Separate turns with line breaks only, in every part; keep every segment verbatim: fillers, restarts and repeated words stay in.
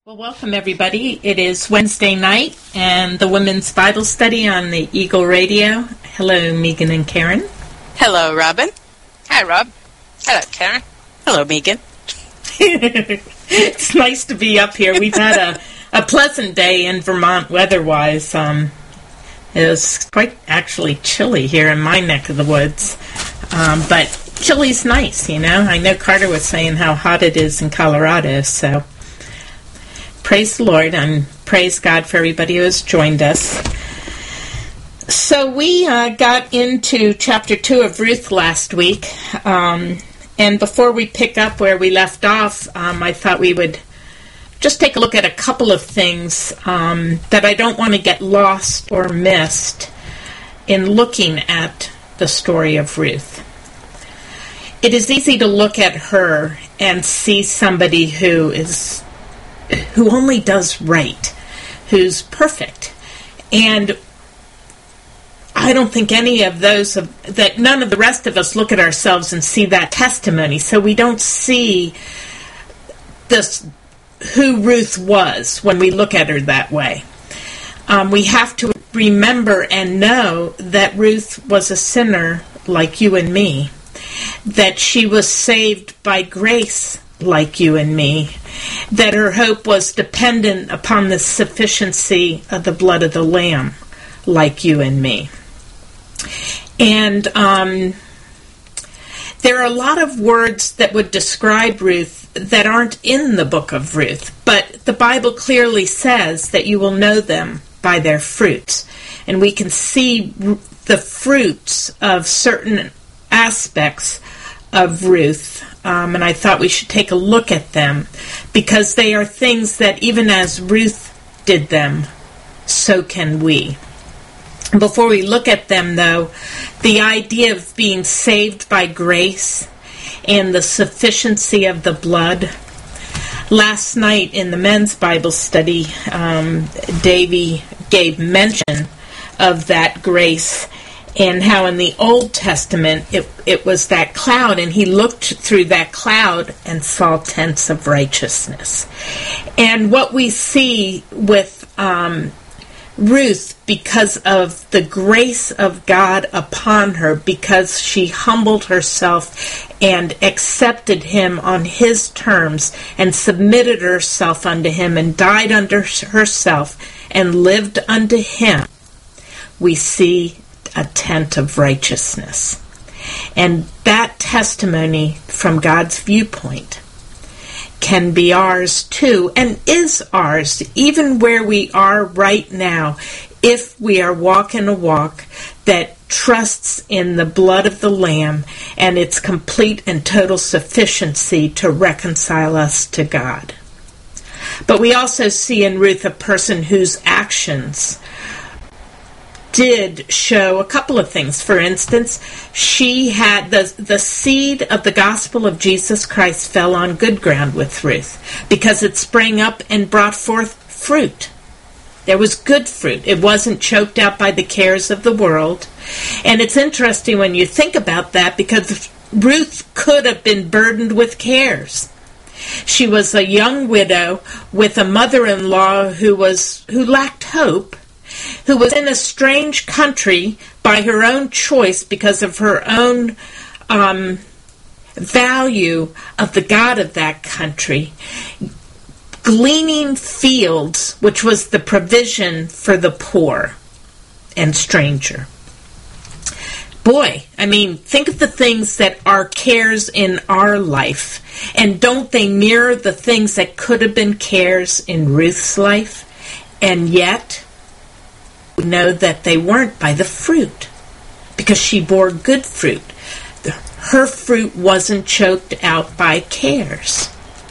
Well, welcome everybody. It is Wednesday night and the Women's Bible Study on the Eagle Radio. Hello, Megan and Karen.
Hello, Robin. Hi, Rob. Hello, Karen. Hello, Megan.
It's nice to be up here. We've had a, a pleasant day in Vermont weather-wise. Um, it was quite actually chilly here in my neck of the woods. Um, but chilly's nice, you know. I know Carter was saying how hot it is in Colorado, so praise the Lord and praise God for everybody who has joined us. So we uh, got into chapter two of Ruth last week, um, and before we pick up where we left off, um, I thought we would just take a look at a couple of things um, that I don't want to get lost or missed in looking at the story of Ruth. It is easy to look at her and see somebody who is who only does right, who's perfect. And I don't think any of those, of, that none of the rest of us look at ourselves and see that testimony. So we don't see this, who Ruth was when we look at her that way. Um, we have to remember and know that Ruth was a sinner like you and me, that she was saved by grace like you and me, that her hope was dependent upon the sufficiency of the blood of the Lamb, like you and me. And um, there are a lot of words that would describe Ruth that aren't in the book of Ruth, but the Bible clearly says that you will know them by their fruits. And we can see the fruits of certain aspects of Ruth. Um, and I thought we should take a look at them because they are things that even as Ruth did them, so can we. Before we look at them, though, the idea of being saved by grace and the sufficiency of the blood. Last night in the men's Bible study, um, Davy gave mention of that grace and how in the Old Testament it, it was that cloud, and he looked through that cloud and saw tents of righteousness. And what we see with um, Ruth, because of the grace of God upon her, because she humbled herself and accepted him on his terms and submitted herself unto him and died unto herself and lived unto him, we see a tent of righteousness. And that testimony from God's viewpoint can be ours too, and is ours, even where we are right now, if we are walking a walk that trusts in the blood of the Lamb and its complete and total sufficiency to reconcile us to God. But we also see in Ruth a person whose actions did show a couple of things. For instance, she had the the seed of the gospel of Jesus Christ fell on good ground with Ruth because it sprang up and brought forth fruit. There was good fruit. It wasn't choked out by the cares of the world. And it's interesting when you think about that because Ruth could have been burdened with cares. She was a young widow with a mother-in-law who was who lacked hope, who was in a strange country by her own choice because of her own um, value of the God of that country, gleaning fields, which was the provision for the poor and stranger. Boy, I mean, think of the things that are cares in our life, and don't they mirror the things that could have been cares in Ruth's life? And yet we know that they weren't by the fruit, because she bore good fruit. Her fruit wasn't choked out by cares.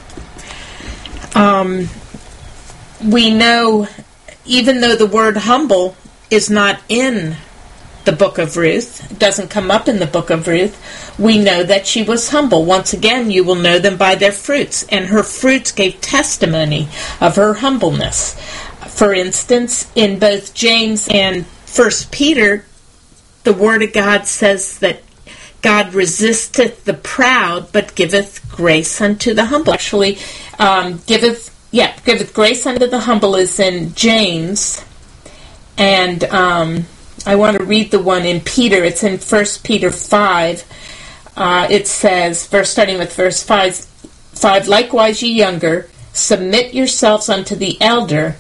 Um, we know, even though the word humble is not in the book of Ruth, it doesn't come up in the book of Ruth, we know that she was humble. Once again, you will know them by their fruits, and her fruits gave testimony of her humbleness. For instance, in both James and First Peter, the Word of God says that God resisteth the proud, but giveth grace unto the humble. Actually, um, giveth yeah, giveth grace unto the humble is in James. And um, I want to read the one in Peter. It's in First Peter five. Uh, it says, verse starting with verse five, five, likewise ye younger, submit yourselves unto the elder.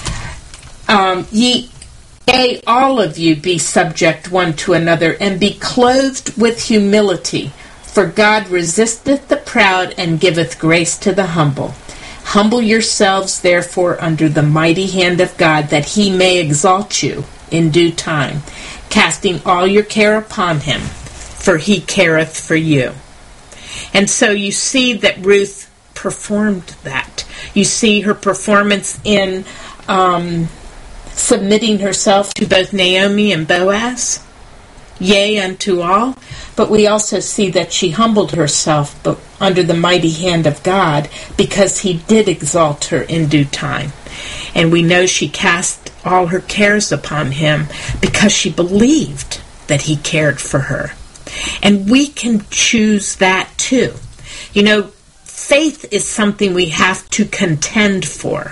Um, ye, yea, all of you be subject one to another, and be clothed with humility. For God resisteth the proud, and giveth grace to the humble. Humble yourselves, therefore, under the mighty hand of God, that he may exalt you in due time, casting all your care upon him, for he careth for you. And so you see that Ruth performed that. You see her performance in um, submitting herself to both Naomi and Boaz, yea, unto all. But we also see that she humbled herself but under the mighty hand of God, because he did exalt her in due time. And we know she cast all her cares upon him because she believed that he cared for her. And we can choose that too. You know, faith is something we have to contend for.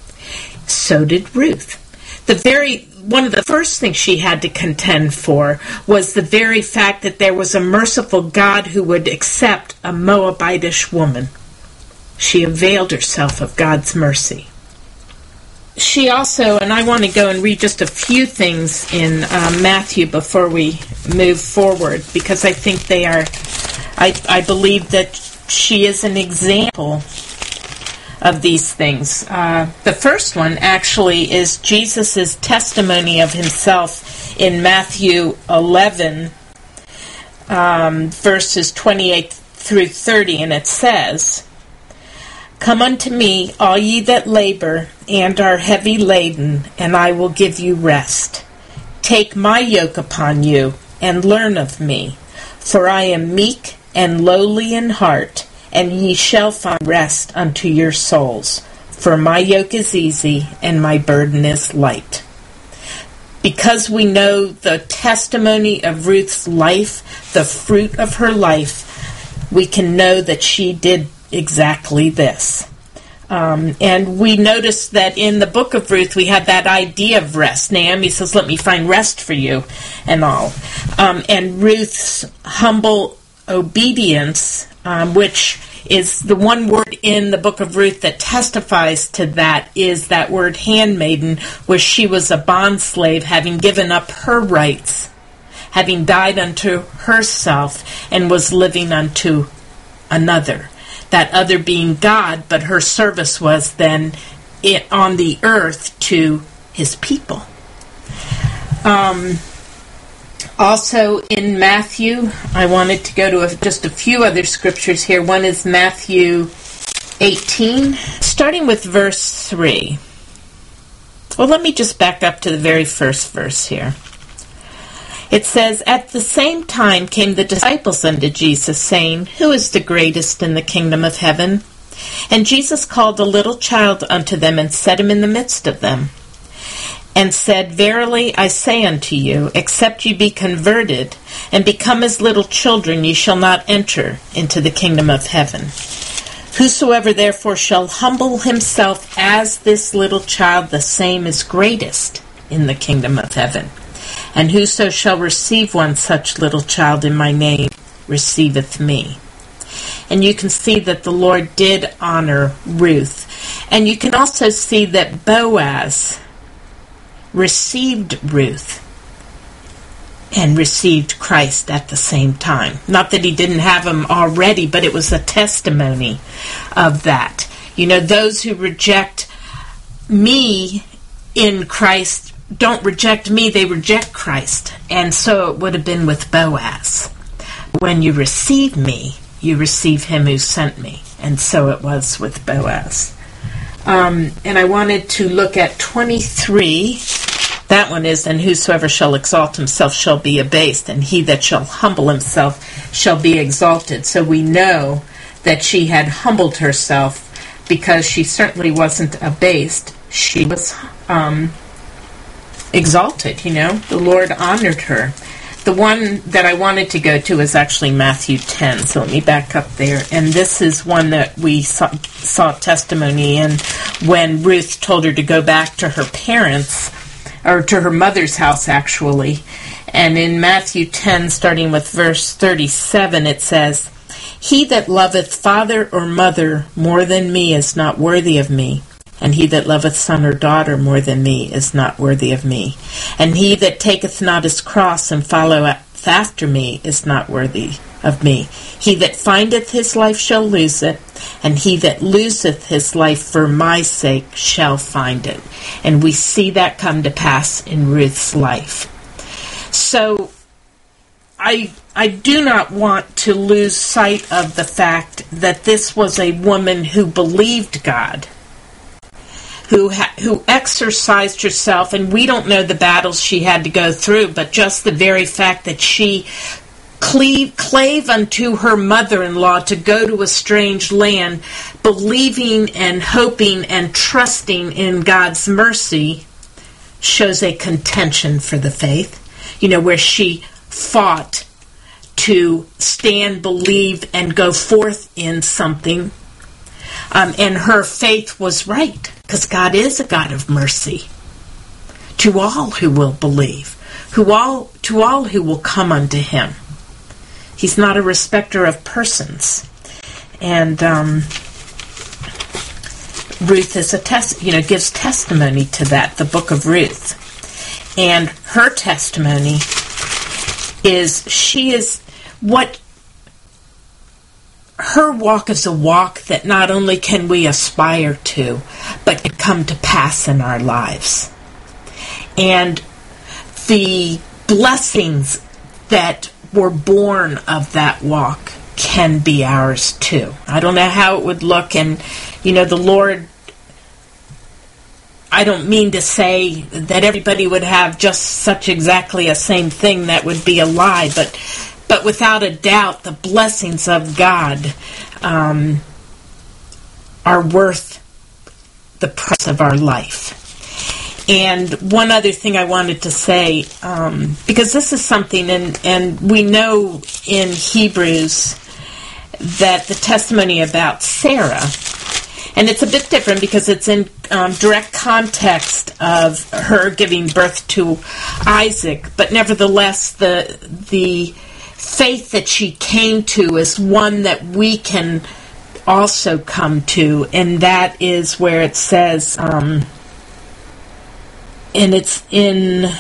So did Ruth. The very one of the first things she had to contend for was the very fact that there was a merciful God who would accept a Moabitish woman. She availed herself of God's mercy. She also, and I want to go and read just a few things in uh, Matthew before we move forward, because I think they are, I, I believe that she is an example of these things. Uh, the first one actually is Jesus' testimony of himself in Matthew eleven, um, verses twenty-eight through thirty, and it says, Come unto me, all ye that labor and are heavy laden, and I will give you rest. Take my yoke upon you, and learn of me, for I am meek and lowly in heart, and ye shall find rest unto your souls. For my yoke is easy, and my burden is light. Because we know the testimony of Ruth's life, the fruit of her life, we can know that she did exactly this. Um, and we notice that in the book of Ruth, we have that idea of rest. Naomi says, let me find rest for you, and all. Um, and Ruth's humble obedience, um, which is the one word in the book of Ruth that testifies to that, is that word handmaiden, where she was a bondslave, having given up her rights, having died unto herself, and was living unto another. That other being God, but her service was then it, on the earth to his people. Um, also in Matthew, I wanted to go to a, just a few other scriptures here. One is Matthew eighteen, starting with verse three. Well, let me just back up to the very first verse here. It says, At the same time came the disciples unto Jesus, saying, Who is the greatest in the kingdom of heaven? And Jesus called a little child unto them, and set him in the midst of them, and said, Verily I say unto you, except ye be converted, and become as little children, ye shall not enter into the kingdom of heaven. Whosoever therefore shall humble himself as this little child, the same is greatest in the kingdom of heaven. And whoso shall receive one such little child in my name receiveth me. And you can see that the Lord did honor Ruth. And you can also see that Boaz received Ruth and received Christ at the same time. Not that he didn't have him already, but it was a testimony of that. You know, those who reject me in Christ don't reject me, they reject Christ. And so it would have been with Boaz. When you receive me, you receive him who sent me. And so it was with Boaz. Um, and I wanted to look at twenty-three. That one is, And whosoever shall exalt himself shall be abased, and he that shall humble himself shall be exalted. So we know that she had humbled herself, because she certainly wasn't abased. She was um exalted, you know. The Lord honored her. the one that I wanted to go to is actually Matthew ten, so let me back up there. And this is one that we saw, saw testimony in when Ruth told her to go back to her parents, or to her mother's house, actually. And in Matthew ten, starting with verse thirty-seven, it says, "He that loveth father or mother more than me is not worthy of me. And he that loveth son or daughter more than me is not worthy of me. And he that taketh not his cross and followeth after me is not worthy of me. He that findeth his life shall lose it, and he that loseth his life for my sake shall find it." And we see that come to pass in Ruth's life. So I I do not want to lose sight of the fact that this was a woman who believed God, who ha- who exercised herself, and we don't know the battles she had to go through, but just the very fact that she cleave, clave unto her mother-in-law to go to a strange land, believing and hoping and trusting in God's mercy, shows a contention for the faith. You know, where she fought to stand, believe, and go forth in something. Um, and her faith was right, because God is a God of mercy to all who will believe, who all to all who will come unto Him. He's not a respecter of persons. And um, Ruth is a test, you know, gives testimony to that. The book of Ruth, and her testimony is she is what. Her walk is a walk that not only can we aspire to, but can come to pass in our lives. And the blessings that were born of that walk can be ours too. I don't know how it would look, and, you know, the Lord, I don't mean to say that everybody would have just such exactly a same thing. That would be a lie, but But without a doubt, the blessings of God um, are worth the price of our life. And one other thing I wanted to say, um, because this is something, and, and we know in Hebrews that the testimony about Sarah, and it's a bit different because it's in um, direct context of her giving birth to Isaac, but nevertheless, the the faith that she came to is one that we can also come to, and that is where it says, um, and it's in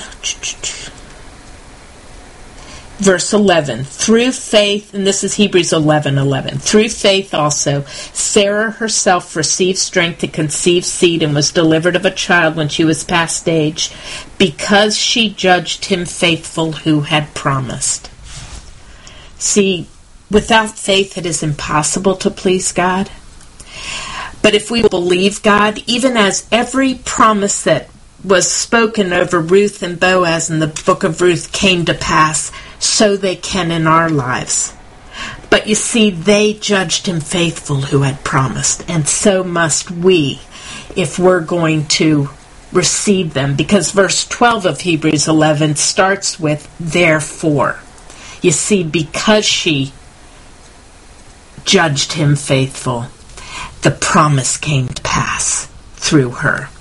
verse eleven, through faith, and this is Hebrews eleven eleven, through faith also, Sarah herself received strength to conceive seed and was delivered of a child when she was past age, because she judged him faithful who had promised. See, without faith it is impossible to please God. But if we believe God, even as every promise that was spoken over Ruth and Boaz in the book of Ruth came to pass, so they can in our lives. But you see, they judged him faithful who had promised, and so must we if we're going to receive them. Because verse twelve of Hebrews eleven starts with, therefore. You see, because she judged him faithful, the promise came to pass through her.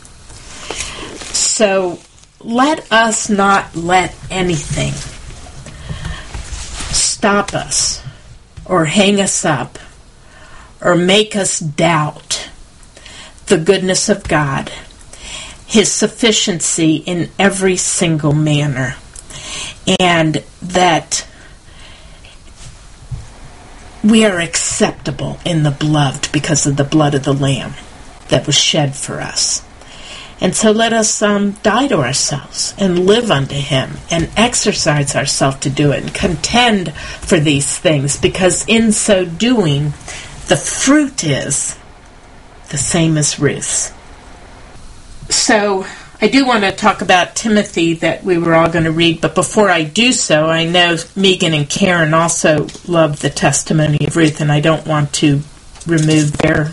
So let us not let anything stop us or hang us up or make us doubt the goodness of God, His sufficiency in every single manner, and that we are acceptable in the beloved because of the blood of the Lamb that was shed for us. And so let us um, die to ourselves and live unto Him and exercise ourselves to do it and contend for these things, because in so doing, the fruit is the same as Ruth's. So I do want to talk about Timothy that we were all going to read, but before I do so, I know Megan and Karen also love the testimony of Ruth, and I don't want to remove their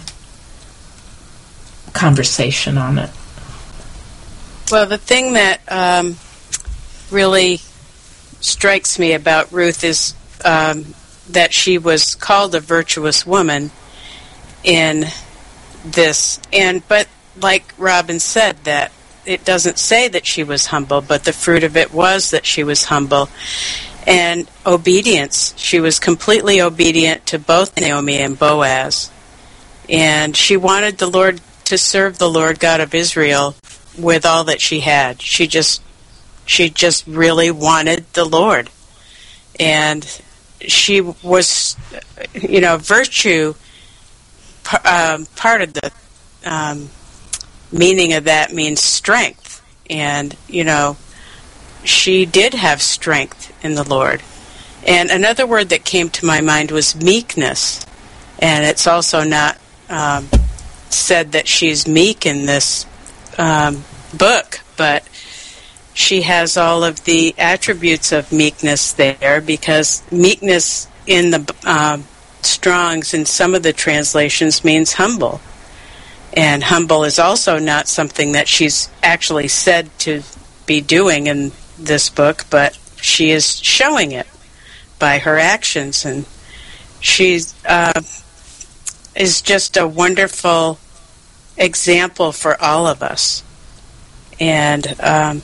conversation on it.
Well, the thing that um, really strikes me about Ruth is um, that she was called a virtuous woman in this, and but like Robin said, that it doesn't say that she was humble, but the fruit of it was that she was humble. And obedience. She was completely obedient to both Naomi and Boaz. And she wanted the Lord to serve the Lord God of Israel with all that she had. She just she just really wanted the Lord. And she was, you know, virtue, um, part of the um, meaning of that means strength. And, you know, she did have strength in the Lord. And another word that came to my mind was meekness. And it's also not um, said that she's meek in this um, book, but she has all of the attributes of meekness there, because meekness in the uh, Strong's in some of the translations means humble. And humble is also not something that she's actually said to be doing in this book, but she is showing it by her actions, and she uh, is just a wonderful example for all of us. And um,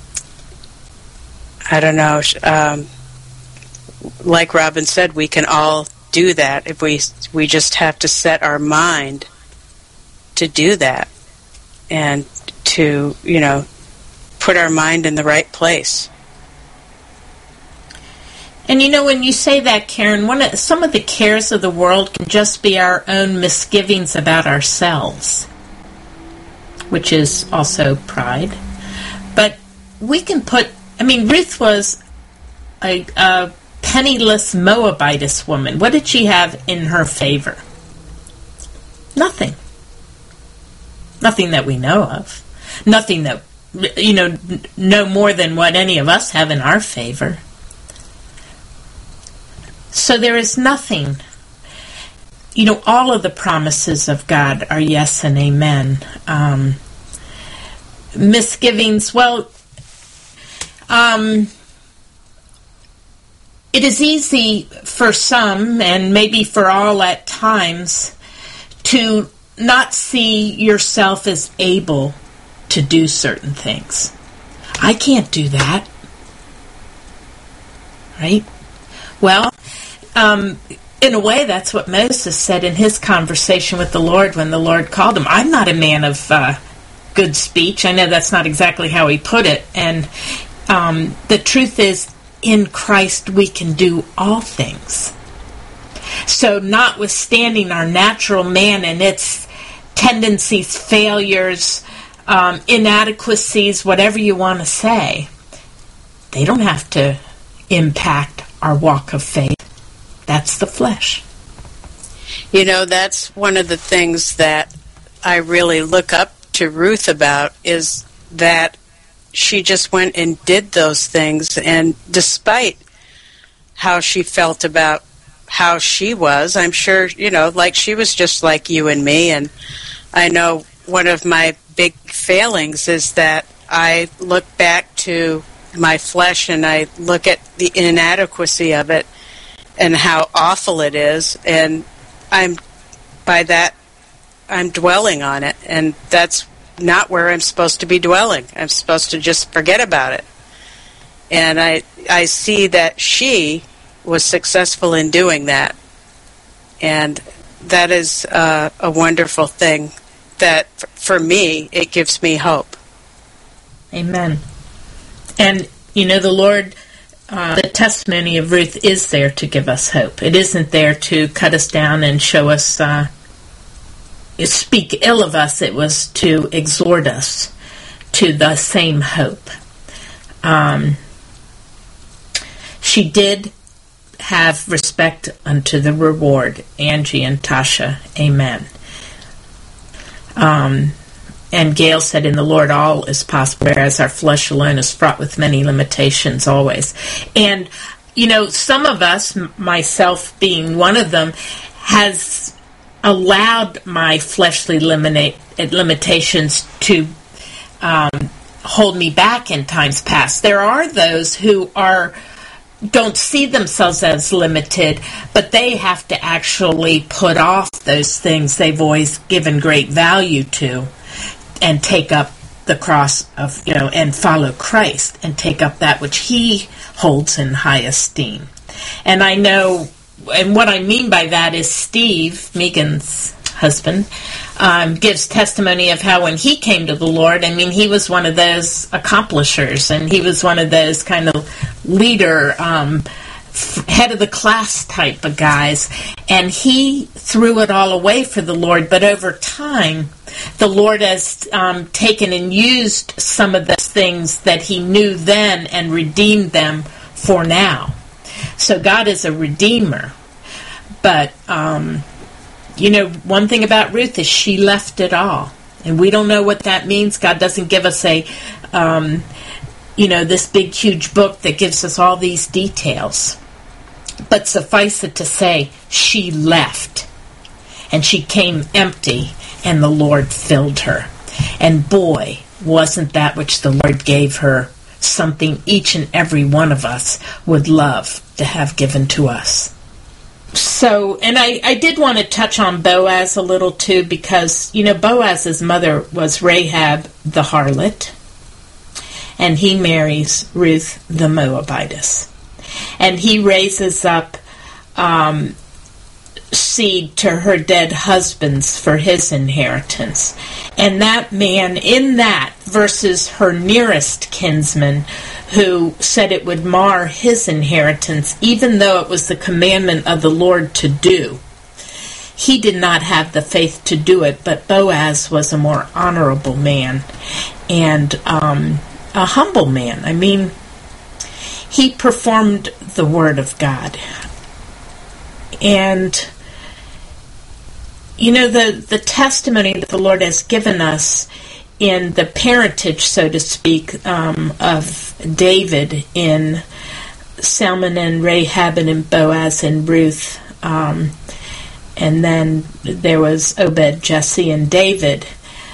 I don't know, um, like Robin said, we can all do that if we we just have to set our mind to do that, and to, you know, put our mind in the right place.
And you know, when you say that, Karen, one of, some of the cares of the world can just be our own misgivings about ourselves, which is also pride. But we can put, I mean, Ruth was a, a penniless Moabitess woman. What did she have in her favor? Nothing. Nothing that we know of. Nothing that, you know, no more than what any of us have in our favor. So there is nothing, you know, all of the promises of God are yes and amen. Um, misgivings, well, um, it is easy for some, and maybe for all at times, to not see yourself as able to do certain things. I can't do that. Right? Well, um, in a way, that's what Moses said in his conversation with the Lord when the Lord called him. I'm not a man of uh, good speech. I know that's not exactly how he put it. And um, the truth is, in Christ we can do all things. So notwithstanding our natural man and its tendencies, failures, um, inadequacies, whatever you want to say, they don't have to impact our walk of faith. That's the flesh.
You know, that's one of the things that I really look up to Ruth about, is that she just went and did those things, and despite how she felt about how she was, I'm sure, you know, like she was just like you and me, and I know one of my big failings is that I look back to my flesh and I look at the inadequacy of it and how awful it is, and I'm, by that, I'm dwelling on it, and that's not where I'm supposed to be dwelling. I'm supposed to just forget about it. And I, I see that she was successful in doing that, and that is uh, a wonderful thing that, for me, it gives me hope.
Amen. And, you know, the Lord... Uh, the testimony of Ruth is there to give us hope. It isn't there to cut us down and show us, uh, speak ill of us. It was to exhort us to the same hope. Um, she did have respect unto the reward, Angie and Tasha. Amen. Um, And Gail said, in the Lord all is possible, whereas our flesh alone is fraught with many limitations always. And, you know, some of us, myself being one of them, has allowed my fleshly limita- limitations to um, hold me back in times past. There are those who are don't see themselves as limited, but they have to actually put off those things they've always given great value to and take up the cross of, you know, and follow Christ and take up that which he holds in high esteem. And I know, and what I mean by that is Steve, Megan's husband, um, gives testimony of how when he came to the Lord, I mean, he was one of those accomplishers, and he was one of those kind of leader, um, f- head of the class type of guys, and he threw it all away for the Lord. But over time, the Lord has um, taken and used some of those things that he knew then and redeemed them for now. So God is a redeemer. But, um, you know, one thing about Ruth is she left it all. And we don't know what that means. God doesn't give us a, um, you know, this big, huge book that gives us all these details. But suffice it to say, she left. And she came empty, and the Lord filled her. And boy, wasn't that which the Lord gave her something each and every one of us would love to have given to us. So, and I, I did want to touch on Boaz a little too, because, you know, Boaz's mother was Rahab the harlot, and he marries Ruth the Moabitess. And he raises up um, seed to her dead husbands for his inheritance. And that man, in that, versus her nearest kinsman, who said it would mar his inheritance, even though it was the commandment of the Lord to do. He did not have the faith to do it, but Boaz was a more honorable man and um, a humble man. I mean, he performed the word of God. And, you know, the, the testimony that the Lord has given us in the parentage, so to speak, um, of David in Salmon and Rahab and in Boaz and Ruth, um, and then there was Obed, Jesse, and David.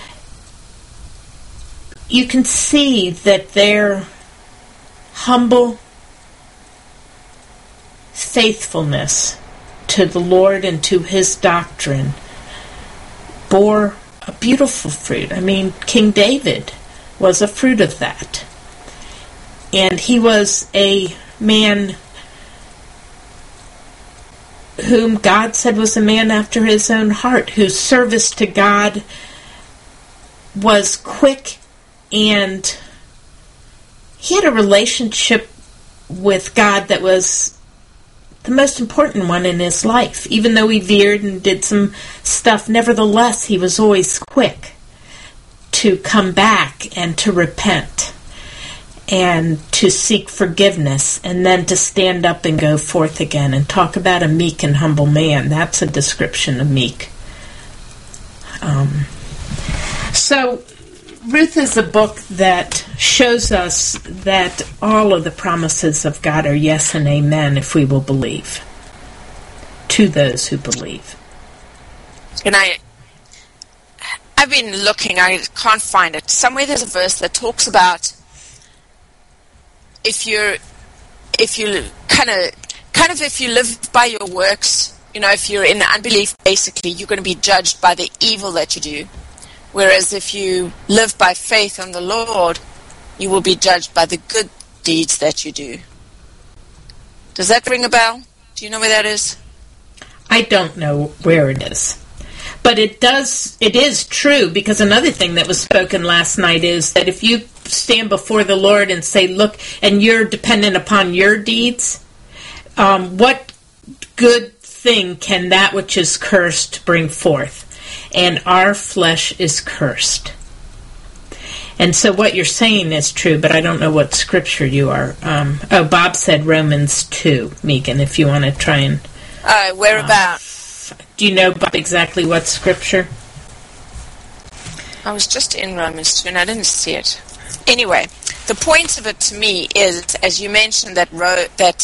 You can see that their humble faithfulness to the Lord and to his doctrine bore a beautiful fruit. I mean, King David was a fruit of that. And he was a man whom God said was a man after his own heart, whose service to God was quick, and he had a relationship with God that was the most important one in his life. Even though he veered and did some stuff, nevertheless, he was always quick to come back and to repent and to seek forgiveness, and then to stand up and go forth again. And talk about a meek and humble man. That's a description of meek. Um, so Ruth is a book that shows us that all of the promises of God are yes and amen if we will believe, to those who believe.
And I, I've been looking, I can't find it. Somewhere there's a verse that talks about if you're, if you kind of, kind of if you live by your works, you know, if you're in unbelief, basically, you're going to be judged by the evil that you do. Whereas if you live by faith on the Lord, you will be judged by the good deeds that you do. Does that ring a bell? Do you know where that is?
I don't know where it is. But it does, it is true, because another thing that was spoken last night is that if you stand before the Lord and say, look, and you're dependent upon your deeds, um, what good thing can that which is cursed bring forth? And our flesh is cursed. And so what you're saying is true, but I don't know what scripture you are. Um, oh, Bob said Romans two, Megan, if you want to try and...
Uh, whereabouts?
Uh, do you know, Bob, exactly what scripture?
I was just in Romans two and I didn't see it. Anyway, the point of it to me is, as you mentioned, that Ro- that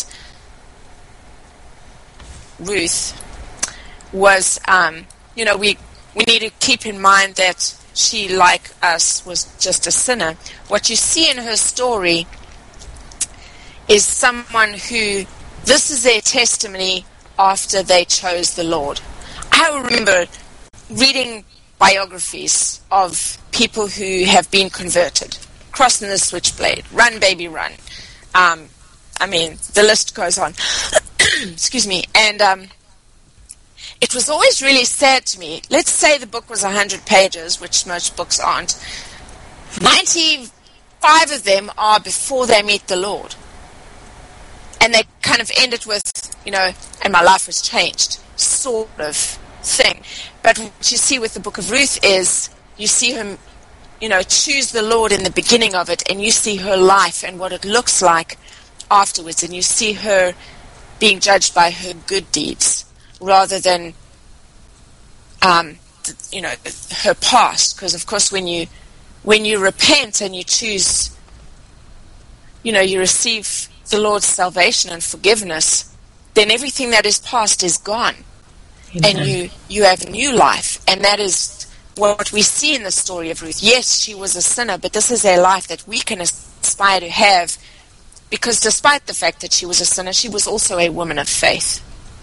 Ruth was, um, you know, we... We need to keep in mind that she, like us, was just a sinner. What you see in her story is someone who, this is their testimony after they chose the Lord. I remember reading biographies of people who have been converted, crossing the switchblade, run baby run. Um, I mean, the list goes on. Excuse me. And um, it was always really sad to me. Let's say the book was one hundred pages, which most books aren't. ninety-five of them are before they meet the Lord. And they kind of end it with, you know, and my life was changed, sort of thing. But what you see with the book of Ruth is you see him, you know, choose the Lord in the beginning of it, and you see her life and what it looks like afterwards, and you see her being judged by her good deeds rather than, um, you know, her past. Because, of course, when you when you repent and you choose, you know, you receive the Lord's salvation and forgiveness, then everything that is past is gone. Amen. And you, you have a new life. And that is what we see in the story of Ruth. Yes, she was a sinner, but this is a life that we can aspire to have, because despite the fact that she was a sinner, she was also a woman of faith.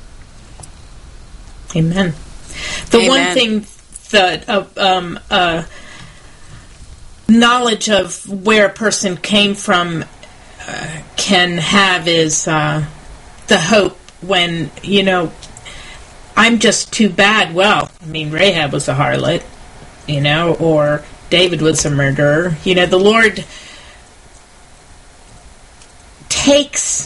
Amen. The
Amen.
one thing that uh, um, uh, knowledge of where a person came from uh, can have is uh, the hope when, you know, I'm just too bad. Well, I mean, Rahab was a harlot, you know, or David was a murderer. You know, the Lord takes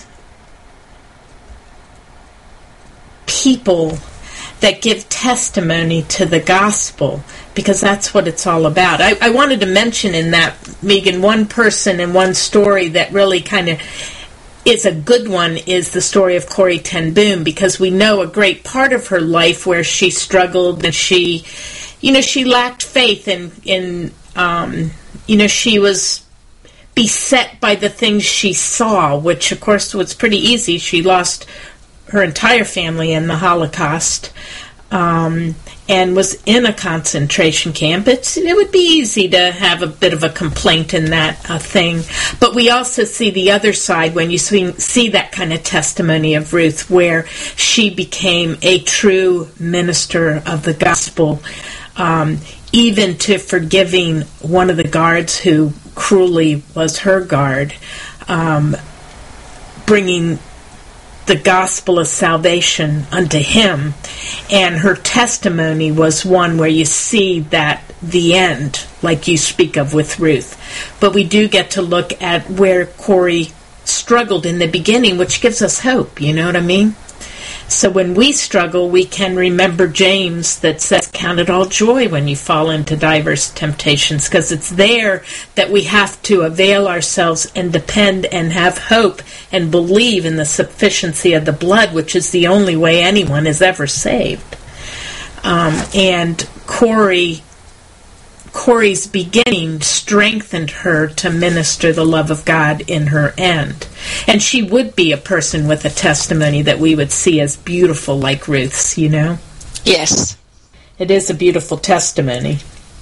people that give testimony to the gospel, because that's what it's all about. I, I wanted to mention in that, Megan, one person and one story that really kind of is a good one is the story of Corrie ten Boom, because we know a great part of her life where she struggled and she, you know, she lacked faith and, in, um, you know, she was beset by the things she saw, which of course was pretty easy. She lost her entire family in the Holocaust, um, and was in a concentration camp. It's, it would be easy to have a bit of a complaint in that uh, thing. But we also see the other side when you see, see that kind of testimony of Ruth, where she became a true minister of the gospel, um, even to forgiving one of the guards who cruelly was her guard, um, bringing the gospel of salvation unto him. And her testimony was one where you see that the end, like you speak of with Ruth. But we do get to look at where Corrie struggled in the beginning, which gives us hope, you know what I mean? So when we struggle, we can remember James that says, count it all joy when you fall into diverse temptations, because it's there that we have to avail ourselves and depend and have hope and believe in the sufficiency of the blood, which is the only way anyone is ever saved. Um, and Corrie Corrie's beginning strengthened her to minister the love of God in her end. And she would be a person with a testimony that we would see as beautiful like Ruth's, you know?
Yes.
It is a beautiful testimony.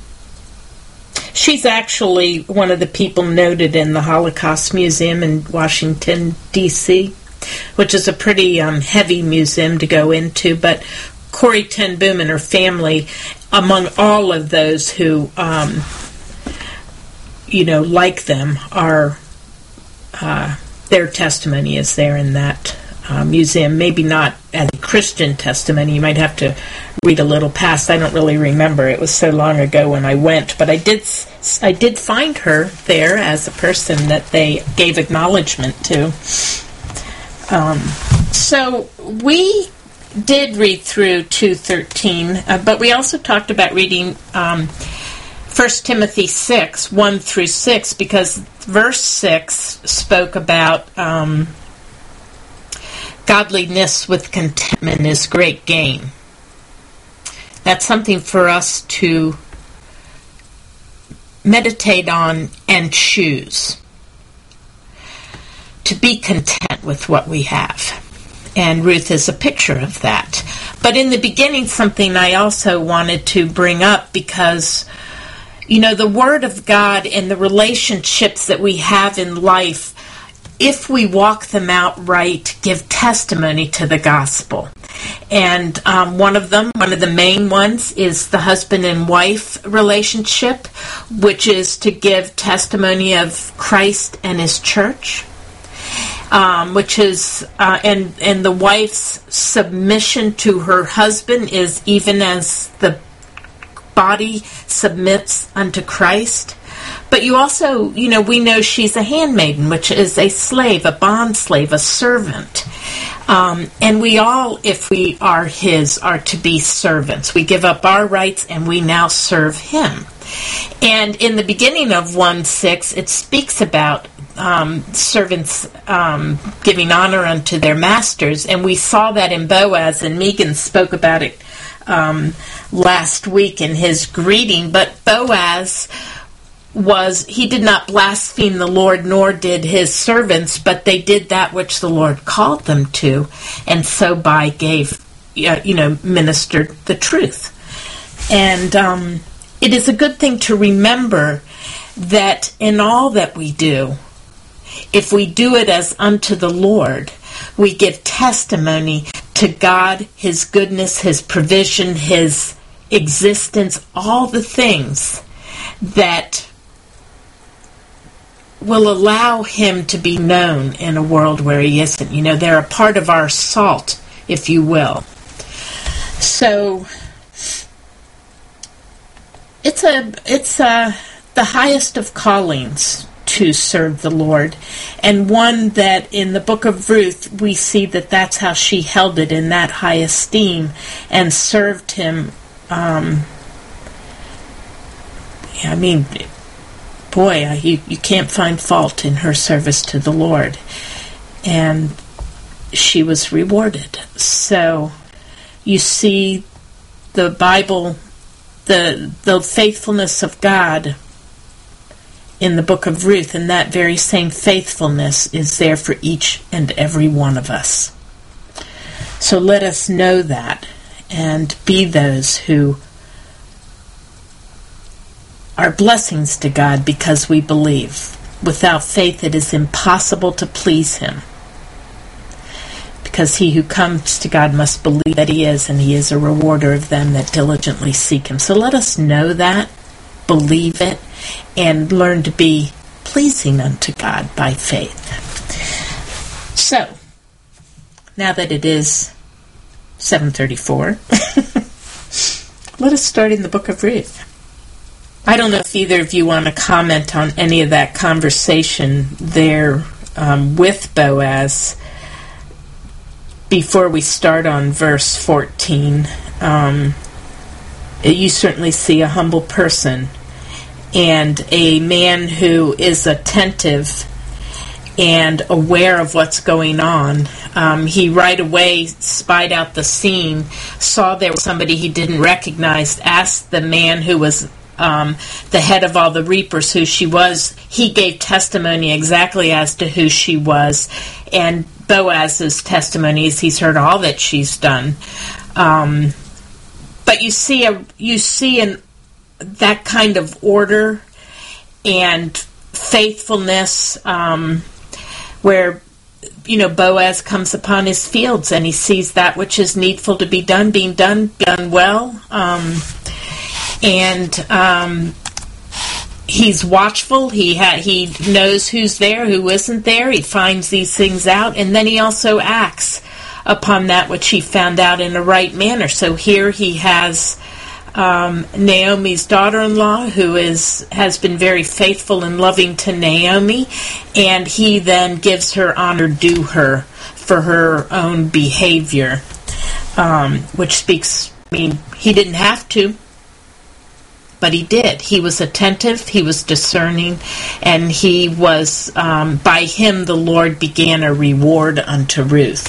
She's actually one of the people noted in the Holocaust Museum in Washington, D C, which is a pretty um, heavy museum to go into, but Corrie ten Boom and her family, among all of those who, um, you know, like them, are uh, their testimony is there in that uh, museum. Maybe not as a Christian testimony. You might have to read a little past. I don't really remember. It was so long ago when I went, but I did. I did find her there as a person that they gave acknowledgement to. Um, so we did read through two thirteen, uh, but we also talked about reading um, First Timothy six, one through six, because verse six spoke about um, godliness with contentment is great gain. That's something for us to meditate on and choose. To be content with what we have. And Ruth is a picture of that. But in the beginning, something I also wanted to bring up, because, you know, the Word of God and the relationships that we have in life if we walk them out right, give testimony to the gospel. And um, one of them, one of the main ones, is the husband and wife relationship, which is to give testimony of Christ and his church, um, which is, uh, and, and the wife's submission to her husband is even as the body submits unto Christ. But you also, you know, we know she's a handmaiden, which is a slave, a bond slave, a servant. Um, and we all, if we are his, are to be servants. We give up our rights and we now serve him. And in the beginning of one six, it speaks about um, servants um, giving honor unto their masters. And we saw that in Boaz, and Megan spoke about it um, last week in his greeting. But Boaz was, he did not blaspheme the Lord, nor did his servants, but they did that which the Lord called them to, and so by gave, uh, you know, ministered the truth. And um, it is a good thing to remember that in all that we do, if we do it as unto the Lord, we give testimony to God, his goodness, his provision, his existence, all the things that will allow him to be known in a world where he isn't. You know, they're a part of our salt, if you will. So it's a it's a the highest of callings to serve the Lord, and one that in the book of Ruth we see that that's how she held it in that high esteem and served him. Um, I mean, boy, you, you can't find fault in her service to the Lord. And she was rewarded. So you see the Bible, the the faithfulness of God in the book of Ruth, and that very same faithfulness is there for each and every one of us. So let us know that and be those who are blessings to God because we believe. Without faith it is impossible to please him, because he who comes to God must believe that he is, and he is a rewarder of them that diligently seek him. So let us know that, believe it, and learn to be pleasing unto God by faith. So, now that it is seven thirty-four, let us start in the book of Ruth. I don't know if either of you want to comment on any of that conversation there um, with Boaz before we start on verse fourteen. Um, you certainly see a humble person and a man who is attentive and aware of what's going on. Um, he right away spied out the scene, saw there was somebody he didn't recognize, asked the man who was Um, the head of all the reapers who she was. He gave testimony exactly as to who she was, and Boaz's testimony is he's heard all that she's done. Um, but you see a you see in that kind of order and faithfulness, um, where you know Boaz comes upon his fields and he sees that which is needful to be done being done done well. Um, And um, he's watchful. He ha- he knows who's there, who isn't there. He finds these things out, and then he also acts upon that which he found out in a right manner. So here he has um, Naomi's daughter-in-law, who is has been very faithful and loving to Naomi, and he then gives her honor due her for her own behavior, um, which speaks. I mean, he didn't have to. But he did. He was attentive, he was discerning, and he was, um, by him the Lord began a reward unto Ruth.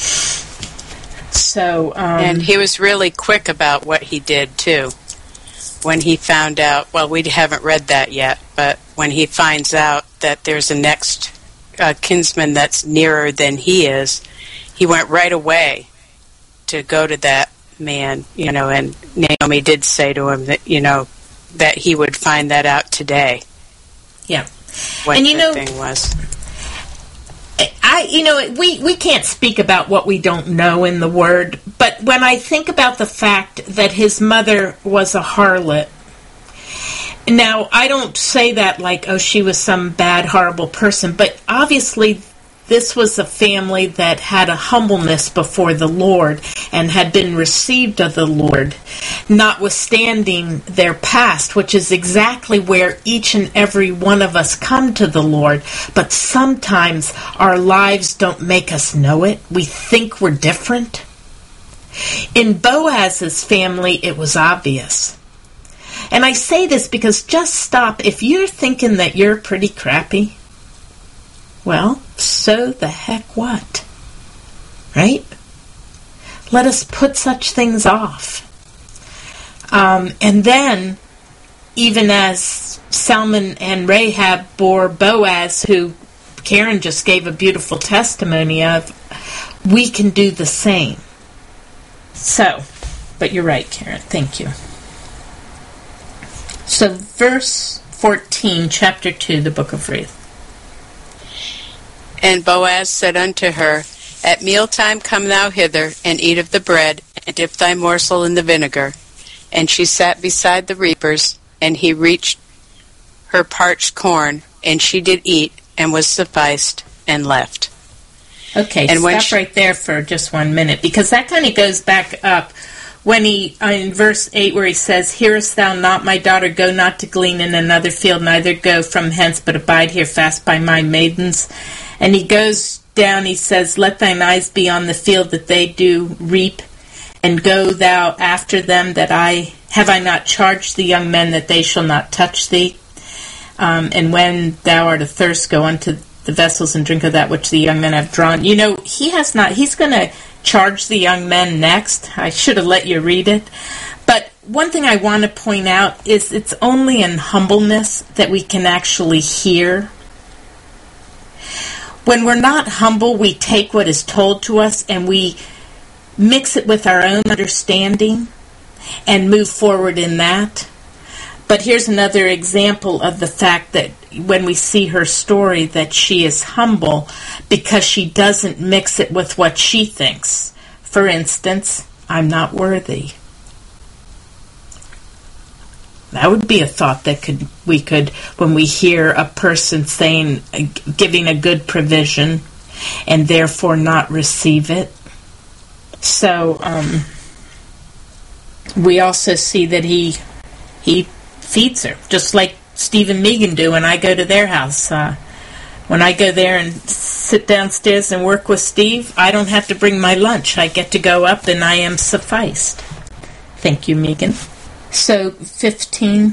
So, um,
and he was really quick about what he did, too. When he found out, well, we haven't read that yet, but when he finds out that there's a next uh, kinsman that's nearer than he is, he went right away to go to that man, you know, and Naomi did say to him that, you know, that he would find that out today.
Yeah.
What
and you
the
know,
thing was.
I, you know, we, we can't speak about what we don't know in the Word, but when I think about the fact that his mother was a harlot, now, I don't say that like, oh, she was some bad, horrible person, but obviously this was a family that had a humbleness before the Lord and had been received of the Lord, notwithstanding their past, which is exactly where each and every one of us come to the Lord. But sometimes our lives don't make us know it. We think we're different. In Boaz's family, it was obvious. And I say this because just stop. If you're thinking that you're pretty crappy, well, so the heck what? Right? Let us put such things off. Um, and then, even as Salmon and Rahab bore Boaz, who Karen just gave a beautiful testimony of, we can do the same. So, but you're right, Karen. Thank you. So, verse fourteen, chapter two, the book of Ruth.
And Boaz said unto her, At mealtime come thou hither, and eat of the bread, and dip thy morsel in the vinegar. And she sat beside the reapers, and he reached her parched corn, and she did eat, and was sufficed, and left.
Okay,
and
stop
she,
right there for just one minute, because that kind of goes back up when he, uh, in verse eight, where he says, Hearest thou not, my daughter, go not to glean in another field, neither go from hence, but abide here fast by my maidens. And he goes down, he says, Let thine eyes be on the field that they do reap, and go thou after them, that I, have I not charged the young men that they shall not touch thee? Um, and when thou art athirst, go unto the vessels and drink of that which the young men have drawn. You know, he has not, he's going to charge the young men next. I should have let you read it. But one thing I want to point out is it's only in humbleness that we can actually hear. When we're not humble, we take what is told to us and we mix it with our own understanding and move forward in that. But here's another example of the fact that when we see her story, that she is humble because she doesn't mix it with what she thinks. For instance, I'm not worthy. That would be a thought that could we could, when we hear a person saying, giving a good provision, and therefore not receive it. So um, we also see that he he feeds her, just like Steve and Megan do when I go to their house. Uh, when I go there and sit downstairs and work with Steve, I don't have to bring my lunch. I get to go up and I am sufficed. Thank you, Megan. So, fifteen.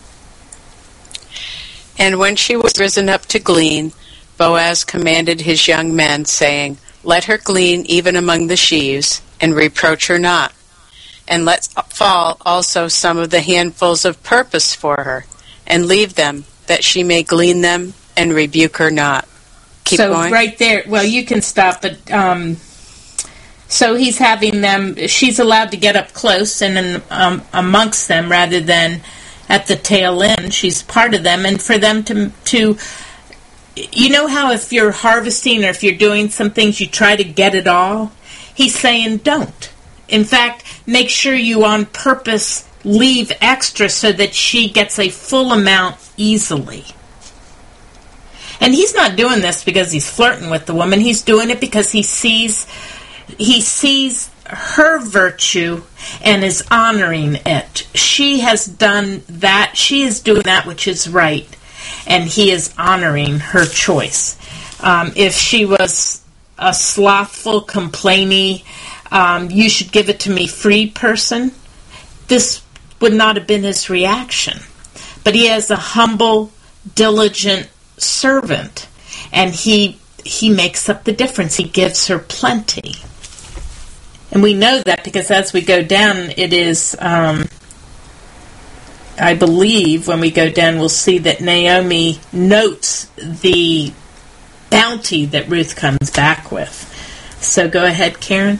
And when she was risen up to glean, Boaz commanded his young men, saying, Let her glean even among the sheaves, and reproach her not. And let fall also some of the handfuls of purpose for her, and leave them, that she may glean them, and rebuke her not. Keep
so
going.
Right there, well, you can stop, but um, so he's having them, she's allowed to get up close and um, amongst them rather than at the tail end. She's part of them, and for them to, to, you know how if you're harvesting or if you're doing some things, you try to get it all? He's saying don't. In fact, make sure you on purpose leave extra so that she gets a full amount easily. And he's not doing this because he's flirting with the woman. He's doing it because he sees he sees her virtue and is honoring it. She has done that. She is doing that which is right, and he is honoring her choice. Um, if she was a slothful, complaining, um, you should give it to me free person, this would not have been his reaction. But he has a humble, diligent servant, and he he makes up the difference. He gives her plenty. And we know that because as we go down, it is, um, I believe, when we go down, we'll see that Naomi notes the bounty that Ruth comes back with. So go ahead, Karen.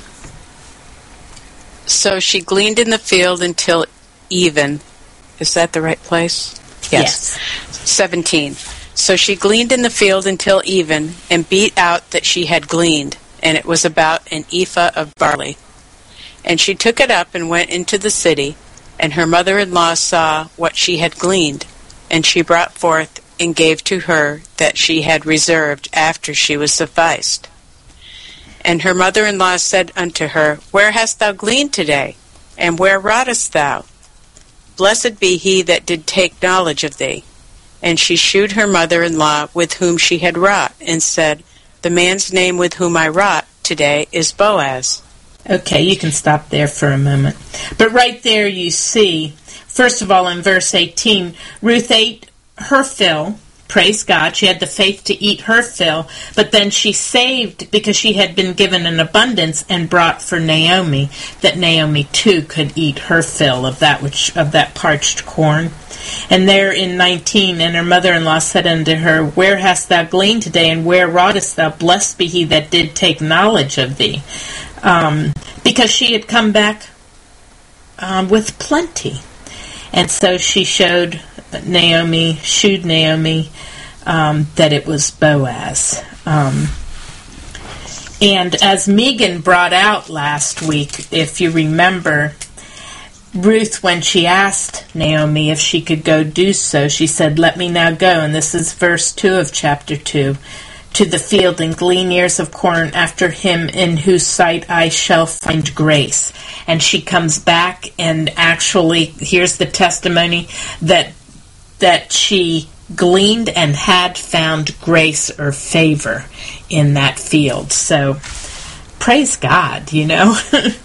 So she gleaned in the field until even. Is that the right place?
Yes.
seventeen. So she gleaned in the field until even, and beat out that she had gleaned, and it was about an ephah of barley. And she took it up and went into the city, and her mother-in-law saw what she had gleaned, and she brought forth and gave to her that she had reserved after she was sufficed. And her mother-in-law said unto her, Where hast thou gleaned today? And where wroughtest thou? Blessed be he that did take knowledge of thee. And she shewed her mother-in-law with whom she had wrought, and said, The man's name with whom I wrought today is Boaz.
Okay, you can stop there for a moment. But right there you see, first of all in verse eighteen, Ruth ate her fill. Praise God, she had the faith to eat her fill, but then she saved because she had been given an abundance and brought for Naomi, that Naomi too could eat her fill of that which of that parched corn. And there in nineteen, and her mother-in-law said unto her, Where hast thou gleaned today, and where wrougest thou? Blessed be he that did take knowledge of thee. Um, because she had come back um, with plenty. And so she showed Naomi, shewed Naomi um, that it was Boaz. Um, and as Megan brought out last week, if you remember, Ruth, when she asked Naomi if she could go do so, she said, Let me now go, and this is verse two of chapter two, to the field and glean ears of corn after him in whose sight I shall find grace. And she comes back and actually, here's the testimony, that that she gleaned and had found grace or favor in that field. So, praise God, you know.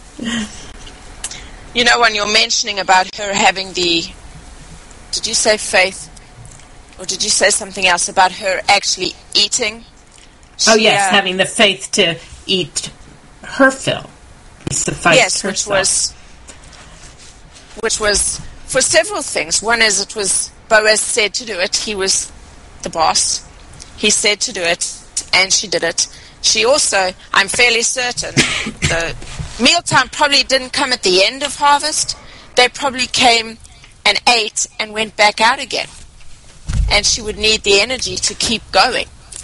You know, when you're mentioning about her having the, did you say faith? Or did you say something else about her actually eating?
Oh, yes,
yeah.
having the faith to eat her fill. Suffice
yes,
herself.
which was, which was for several things. One is it was Boaz said to do it. He was the boss. He said to do it, and she did it. She also, I'm fairly certain, the mealtime probably didn't come at the end of harvest. They probably came and ate and went back out again. And she would need the energy to keep going.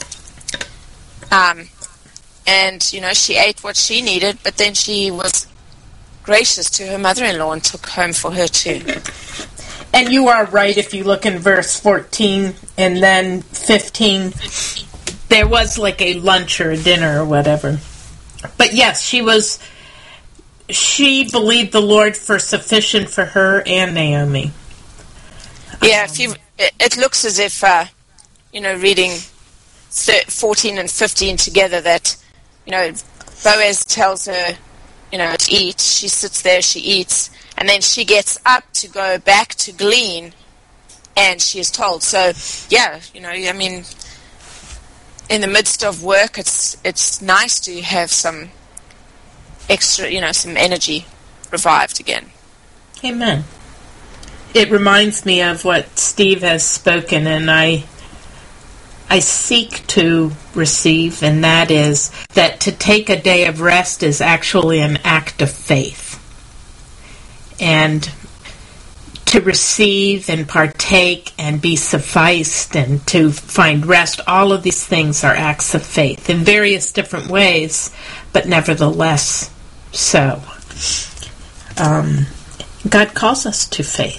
Um, and, you know, she ate what she needed, but then she was gracious to her mother-in-law and took home for her too.
And you are right if you look in verse fourteen and then fifteen. There was like a lunch or a dinner or whatever. But yes, she was, she believed the Lord for sufficient for her and Naomi.
Yeah, if you, it, it looks as if, uh, you know, reading fourteen and fifteen together that, you know, Boaz tells her, you know, to eat. She sits there, she eats, and then she gets up to go back to glean, and she is told. So, yeah, you know, I mean, in the midst of work, it's it's nice to have some extra, you know, some energy revived again.
Amen. It reminds me of what Steve has spoken, and I I seek to receive, and that is that to take a day of rest is actually an act of faith. And to receive and partake and be sufficed and to find rest, all of these things are acts of faith in various different ways, but nevertheless so. Um, God calls us to faith.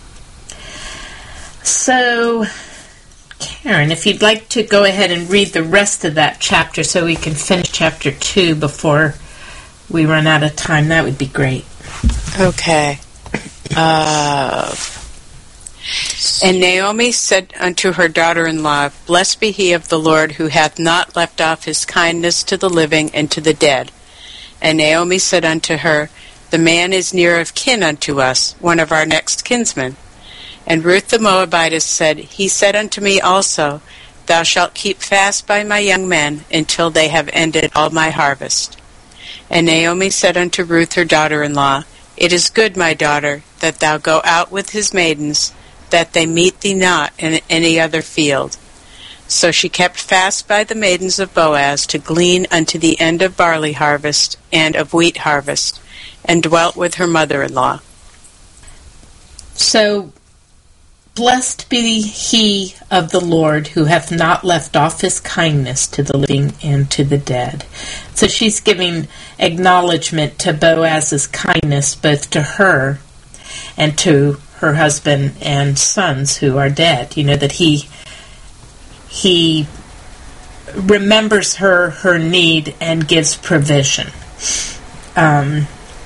So, Karen, if you'd like to go ahead and read the rest of that chapter so we can finish chapter two before we run out of time, that would be great.
Okay. Uh, and Naomi said unto her daughter-in-law, Blessed be he of the Lord, who hath not left off his kindness to the living and to the dead. And Naomi said unto her, The man is near of kin unto us, one of our next kinsmen. And Ruth the Moabitess said, He said unto me also, Thou shalt keep fast by my young men until they have ended all my harvest. And Naomi said unto Ruth her daughter-in-law, It is good, my daughter, that thou go out with his maidens, that they meet thee not in any other field. So she kept fast by the maidens of Boaz to glean unto the end of barley harvest and of wheat harvest, and dwelt with her mother-in-law.
So, blessed be he of the Lord, who hath not left off his kindness to the living and to the dead. So she's giving acknowledgement to Boaz's kindness, both to her and to her husband and sons who are dead. You know, that he he remembers her, her need, and gives provision. Um,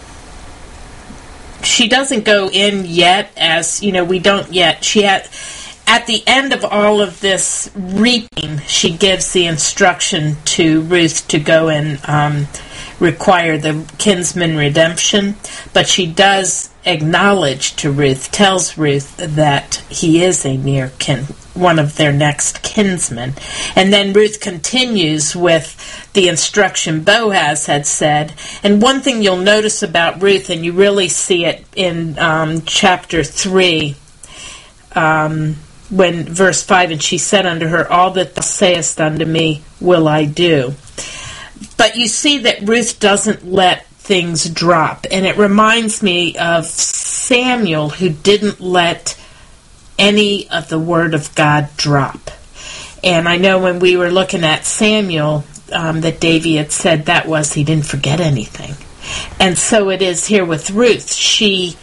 she doesn't go in yet, as, you know, we don't yet. She had, at the end of all of this reaping, she gives the instruction to Ruth to go and um, require the kinsman redemption, but she does acknowledge to Ruth, tells Ruth that he is a near kin, one of their next kinsmen. And then Ruth continues with the instruction Boaz had said. And one thing you'll notice about Ruth, and you really see it in um, chapter three, um, when verse five, and she said unto her, all that thou sayest unto me will I do. But you see that Ruth doesn't let things drop. And it reminds me of Samuel, who didn't let any of the Word of God drop. And I know when we were looking at Samuel, um, that Davy had said that was he didn't forget anything. And so it is here with Ruth. She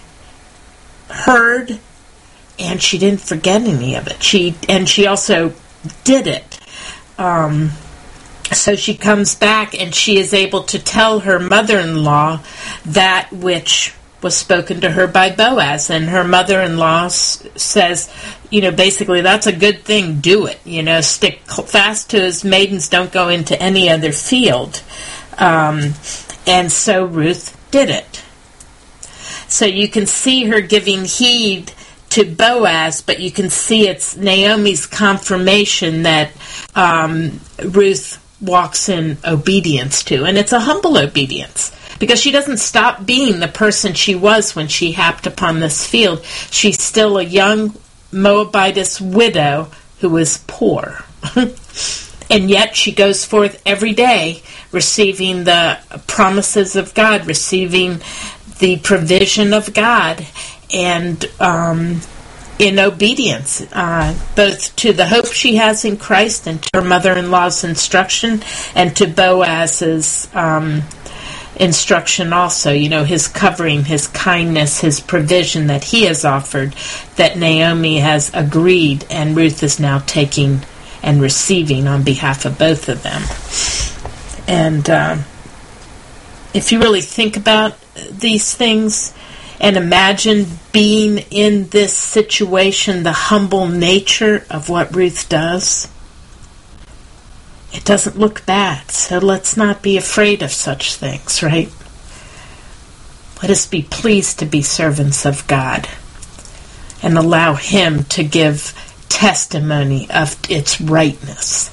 heard and she didn't forget any of it. She and she also did it. Um, so she comes back and she is able to tell her mother-in-law that which was spoken to her by Boaz. And her mother-in-law s- says, you know, basically, that's a good thing, do it. You know, stick fast to his maidens, don't go into any other field. Um, and so Ruth did it. So you can see her giving heed to Boaz, but you can see it's Naomi's confirmation that um, Ruth walks in obedience to. And it's a humble obedience, because she doesn't stop being the person she was when she happed upon this field. She's still a young Moabitess widow who is poor. And yet she goes forth every day receiving the promises of God, receiving the provision of God, and um, in obedience, uh, both to the hope she has in Christ and to her mother-in-law's instruction, and to Boaz's um, instruction also, you know, his covering, his kindness, his provision that he has offered, that Naomi has agreed, and Ruth is now taking and receiving on behalf of both of them. And uh, if you really think about these things and imagine being in this situation, the humble nature of what Ruth does, it doesn't look bad. So let's not be afraid of such things, right? Let us be pleased to be servants of God and allow Him to give testimony of its rightness.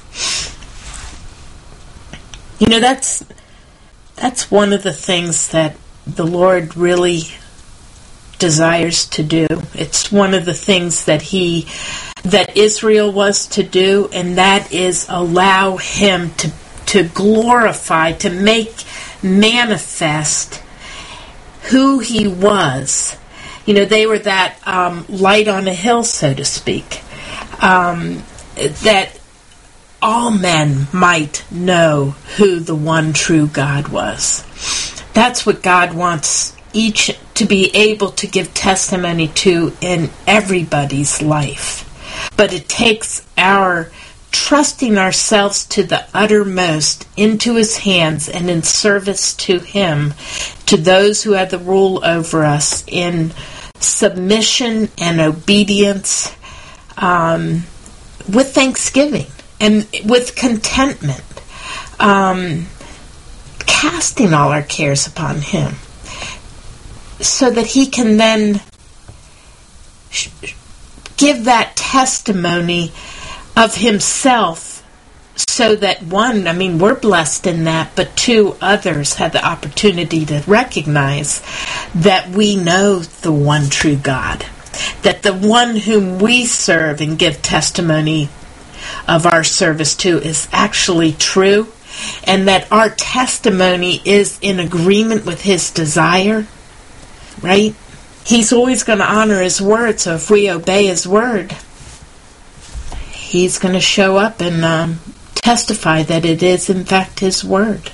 You know, that's that's one of the things that the Lord really desires to do. It's one of the things that he that Israel was to do, and that is allow Him to to glorify, to make manifest who He was. You know, they were that um, light on a hill, so to speak, um, that all men might know who the one true God was. That's what God wants each to be able to give testimony to in everybody's life. But it takes our trusting ourselves to the uttermost into His hands and in service to Him, to those who have the rule over us, in submission and obedience, um, with thanksgiving and with contentment, um, casting all our cares upon Him, so that He can then sh- give that testimony of Himself, so that one, I mean, we're blessed in that, but two, others have the opportunity to recognize that we know the one true God, that the one whom we serve and give testimony of our service to is actually true, and that our testimony is in agreement with His desire, right? He's always going to honor His word, so if we obey His word, He's going to show up and um, testify that it is, in fact, His word.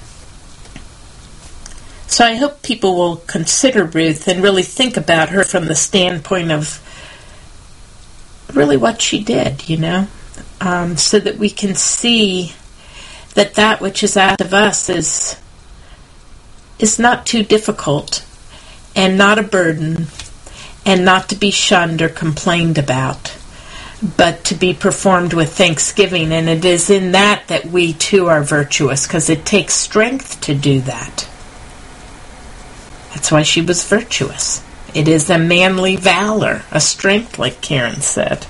So I hope people will consider Ruth and really think about her from the standpoint of really what she did, you know, um, so that we can see that that which is asked of us is is not too difficult and not a burden and not to be shunned or complained about, but to be performed with thanksgiving. And it is in that that we too are virtuous, because it takes strength to do that. That's why she was virtuous. It is a manly valor, a strength, like Karen said.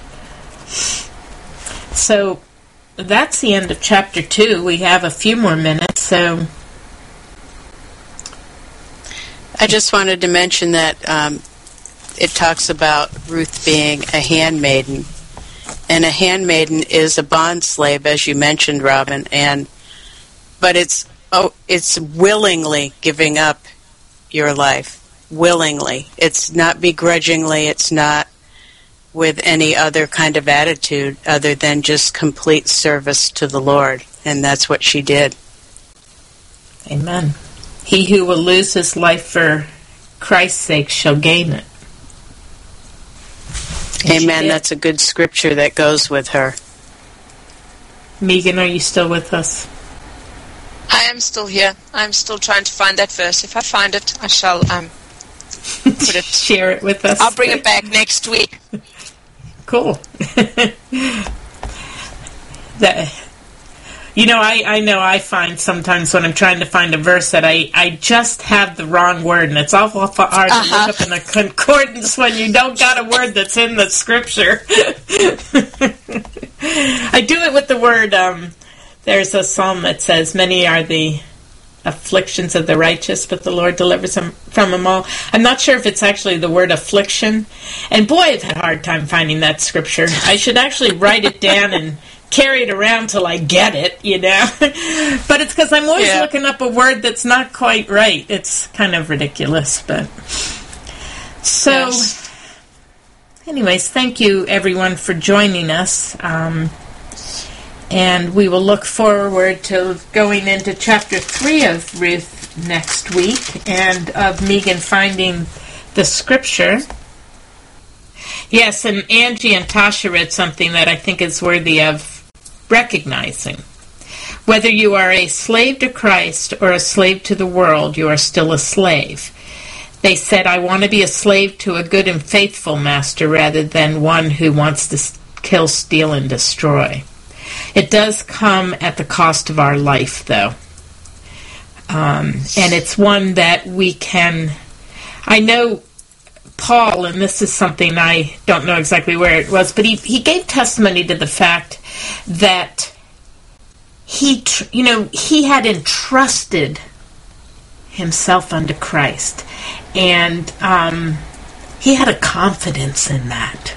So that's the end of chapter two. We have a few more minutes, so
I just wanted to mention that um, it talks about Ruth being a handmaiden, and a handmaiden is a bond slave, as you mentioned, Robin. And but it's oh, it's willingly giving up your life. Willingly. It's not begrudgingly. It's not with any other kind of attitude other than just complete service to the Lord. And that's what she did.
Amen. He who will lose his life for Christ's sake shall gain it. And
amen. That's a good scripture that goes with her.
Megan, are you still with us?
I am still here. I'm still trying to find that verse. If I find it, I shall um, put it.
Share it with us.
I'll bring it back next week.
Cool. that, you know, I, I know I find sometimes when I'm trying to find a verse that I, I just have the wrong word, and it's awful hard uh-huh. to look up in a concordance when you don't got a word that's in the scripture. I do it with the word, um, there's a psalm that says, many are the afflictions of the righteous, but the Lord delivers them from them all. I'm not sure if it's actually the word affliction. And boy, I've had a hard time finding that scripture. I should actually write it down and carry it around till I get it, you know. But it's because I'm always yeah. looking up a word that's not quite right. It's kind of ridiculous, but... So, yes. Anyways, thank you, everyone, for joining us. Um... And we will look forward to going into chapter three of Ruth next week, and of Megan finding the scripture. Yes, and Angie and Tasha read something that I think is worthy of recognizing. Whether you are a slave to Christ or a slave to the world, you are still a slave. They said, I want to be a slave to a good and faithful master rather than one who wants to kill, steal, and destroy. It does come at the cost of our life, though. Um, and it's one that we can... I know Paul, and this is something I don't know exactly where it was, but he, he gave testimony to the fact that he, tr- you know, he had entrusted himself unto Christ. And um, he had a confidence in that.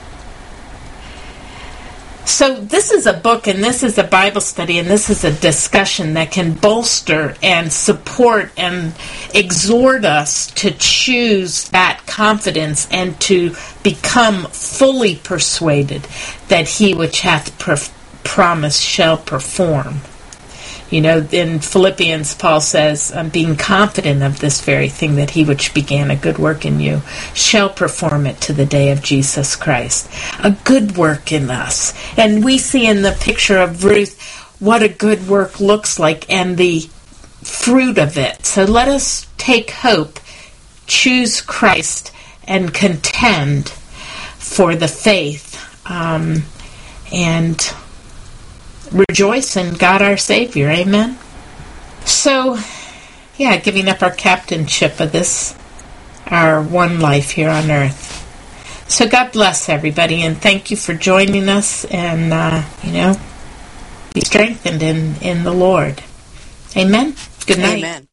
So this is a book, and this is a Bible study, and this is a discussion that can bolster and support and exhort us to choose that confidence and to become fully persuaded that he which hath per- promised shall perform. You know, in Philippians, Paul says, I'm being confident of this very thing, that he which began a good work in you shall perform it to the day of Jesus Christ. A good work in us. And we see in the picture of Ruth what a good work looks like and the fruit of it. So let us take hope, choose Christ, and contend for the faith. Um, and... rejoice in God our Savior. Amen. So, yeah, giving up our captainship of this, our one life here on earth. So God bless everybody, and thank you for joining us, and, uh, you know, be strengthened in, in the Lord. Amen. Good night.
Amen.